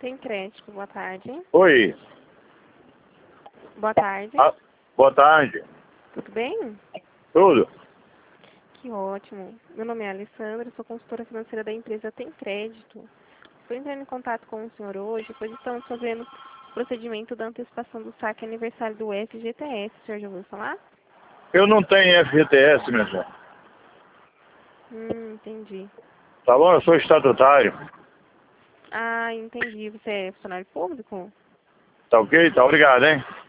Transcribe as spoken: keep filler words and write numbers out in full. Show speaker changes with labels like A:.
A: Tem crédito, boa tarde.
B: Oi.
A: Boa tarde.
B: Ah, boa tarde.
A: Tudo bem?
B: Tudo?
A: Que ótimo. Meu nome é Alessandra, sou consultora financeira da empresa Tem Crédito. Estou entrando em contato com o senhor hoje, pois estamos fazendo o procedimento da antecipação do saque aniversário do F G T S. O senhor já ouviu falar?
B: Eu não tenho F G T S, minha senhora.
A: Hum, entendi.
B: Tá bom? Eu sou estatutário.
A: Ah, entendi. Você é funcionário público?
B: Tá ok? Tá obrigado, hein?